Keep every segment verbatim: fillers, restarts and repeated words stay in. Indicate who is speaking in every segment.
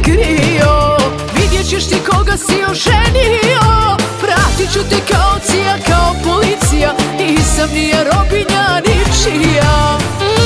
Speaker 1: krio. Vidjet ćeš ti koga si oženio. Pratit ću te kao cija, kao policija. Nisam ni ja robinja ničija.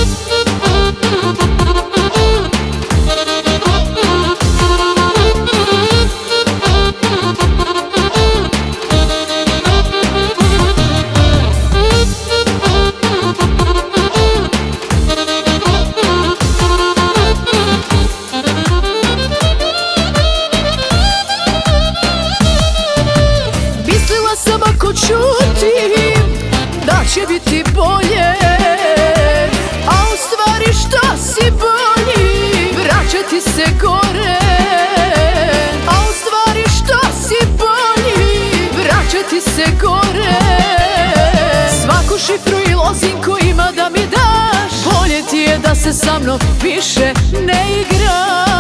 Speaker 1: Mislila sam ako čutim da će biti bolje, a u stvari šta si bolji, vraćati se gore. A u stvari šta si bolji, vraćati se gore. Svaku šifru i lozinku ima da mi daš. Bolje ti je da se sa mnom više ne igraš.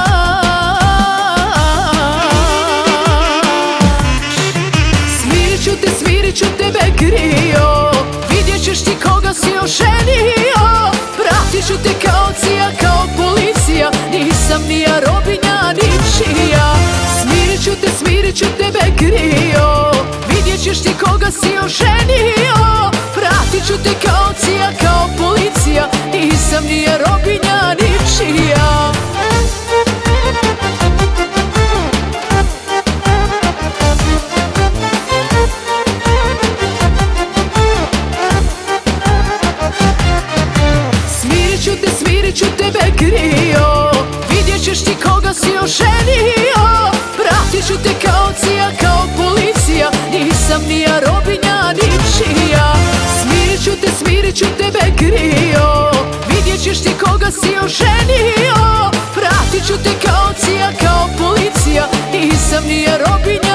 Speaker 1: Smirit ću tebe krio. Vidjet ćeš ti koga si oženio. Pratit ću te kao cija, kao policija. Nisam ni ja robinja ničija. Smirit ću te, smirit ću tebe krio. Vidjet ćeš ti koga si oženio. Pratit ću te kao cija, kao policija. Nisam ni ja robinja ničija. Smirit ću tebe krio. Vidjet ćeš ti koga si oženio. Pratit ću te kao cija, kao policija. Nisam ni ja robinja ničija. Smirit ću te, smirit ću tebe krio. Vidjet ćeš ti koga si oženio. Pratit ću te kao cija, kao policija. Nisam ni ja robinja